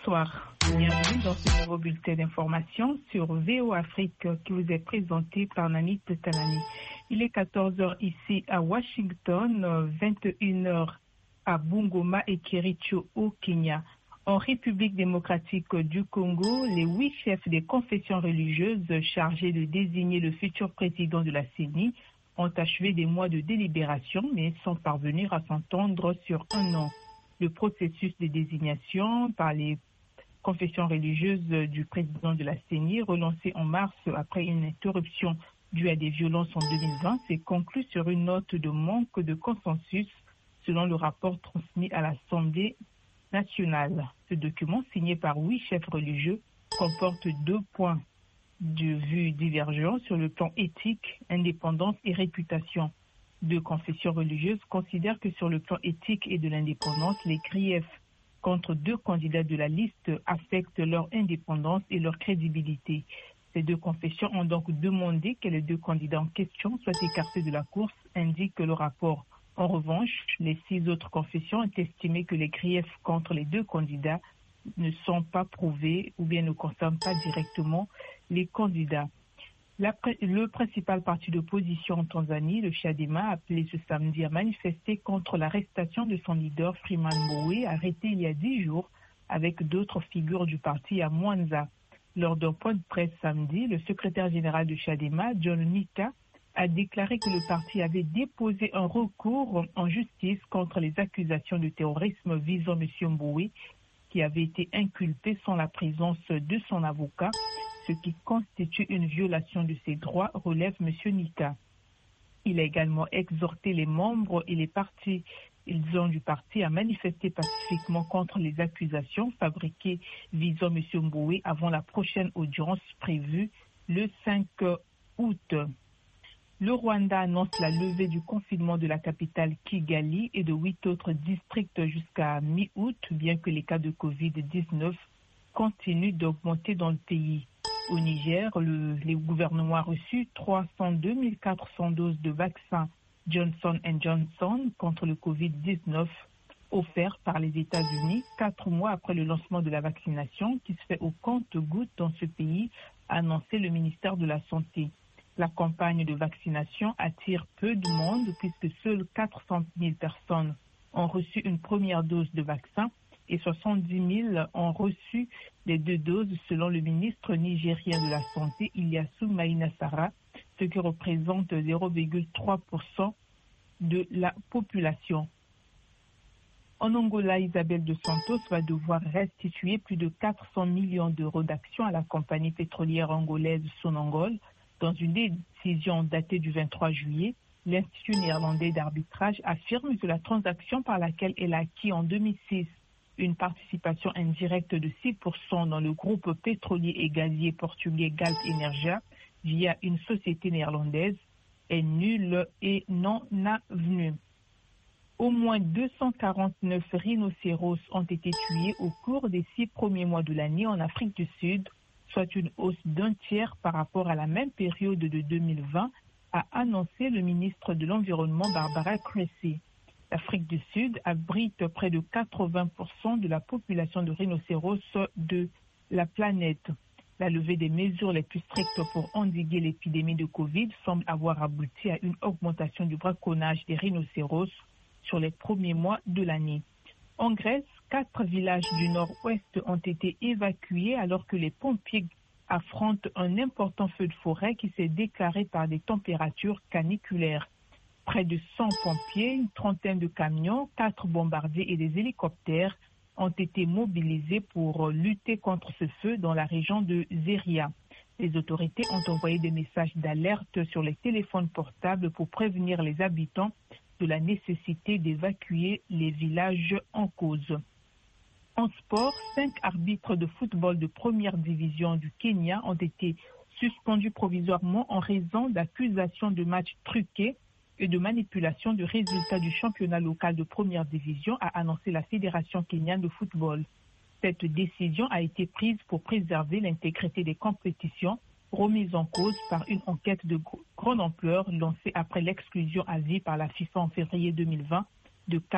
Bonsoir, bienvenue dans ce nouveau bulletin d'information sur VO Afrique qui vous est présenté par Nani Tetanani. Il est 14h ici à Washington, 21h à Bungoma et Kericho au Kenya. En République démocratique du Congo, les 8 chefs des confessions religieuses chargés de désigner le futur président de la CENI ont achevé des mois de délibération mais sans parvenir à s'entendre sur un nom. Le processus de désignation par les confessions religieuses du président de la CENI, relancé en mars après une interruption due à des violences en 2020, s'est conclu sur une note de manque de consensus selon le rapport transmis à l'Assemblée nationale. Ce document, signé par 8 chefs religieux, comporte 2 points de vue divergents sur le plan éthique, indépendance et réputation. 2 confessions religieuses considèrent que sur le plan éthique et de l'indépendance, les griefs contre 2 candidats de la liste affectent leur indépendance et leur crédibilité. Ces 2 confessions ont donc demandé que les 2 candidats en question soient écartés de la course, indique le rapport. En revanche, les 6 autres confessions ont estimé que les griefs contre les 2 candidats ne sont pas prouvés ou bien ne concernent pas directement les candidats. Le principal parti d'opposition en Tanzanie, le Chadema, a appelé ce samedi à manifester contre l'arrestation de son leader Freeman Mbowe, arrêté il y a 10 jours avec d'autres figures du parti à Mwanza. Lors d'un point de presse samedi, le secrétaire général du Chadema, John Nika, a déclaré que le parti avait déposé un recours en justice contre les accusations de terrorisme visant M. Mbowe, qui avait été inculpé sans la présence de son avocat, ce qui constitue une violation de ses droits, relève M. Nika. Il a également exhorté les membres et les partisans du parti à manifester pacifiquement contre les accusations fabriquées visant M. Mbowe avant la prochaine audience prévue le 5 août. Le Rwanda annonce la levée du confinement de la capitale Kigali et de 8 autres districts jusqu'à mi-août, bien que les cas de Covid-19 continuent d'augmenter dans le pays. Au Niger, le gouvernement a reçu 302 400 doses de vaccins Johnson & Johnson contre le Covid-19 offerts par les États-Unis 4 mois après le lancement de la vaccination qui se fait au compte-gouttes dans ce pays, a annoncé le ministère de la Santé. La campagne de vaccination attire peu de monde puisque seules 400 000 personnes ont reçu une première dose de vaccin et 70 000 ont reçu les 2 doses selon le ministre nigérien de la Santé, Ilyasu Maïna-Sara, ce qui représente 0,3% de la population. En Angola, Isabel dos Santos va devoir restituer plus de 400 millions d'euros d'actions à la compagnie pétrolière angolaise Sonangol. Dans une décision datée du 23 juillet, l'Institut néerlandais d'arbitrage affirme que la transaction par laquelle elle a acquis en 2006 une participation indirecte de 6% dans le groupe pétrolier et gazier portugais Galp Energia via une société néerlandaise est nulle et non avenue. Au moins 249 rhinocéros ont été tués au cours des 6 premiers mois de l'année en Afrique du Sud, soit une hausse d'1 tiers par rapport à la même période de 2020, a annoncé le ministre de l'Environnement Barbara Cressy. L'Afrique du Sud abrite près de 80% de la population de rhinocéros de la planète. La levée des mesures les plus strictes pour endiguer l'épidémie de Covid semble avoir abouti à une augmentation du braconnage des rhinocéros sur les premiers mois de l'année. En Grèce, 4 villages du nord-ouest ont été évacués alors que les pompiers affrontent un important feu de forêt qui s'est déclaré par des températures caniculaires. Près de 100 pompiers, une trentaine de camions, 4 bombardiers et des hélicoptères ont été mobilisés pour lutter contre ce feu dans la région de Zeria. Les autorités ont envoyé des messages d'alerte sur les téléphones portables pour prévenir les habitants de la nécessité d'évacuer les villages en cause. En sport, 5 arbitres de football de première division du Kenya ont été suspendus provisoirement en raison d'accusations de matchs truqués et de manipulation du résultat du championnat local de première division, a annoncé la Fédération kenyane de football. Cette décision a été prise pour préserver l'intégrité des compétitions, remise en cause par une enquête de grande ampleur lancée après l'exclusion à vie par la FIFA en février 2020 de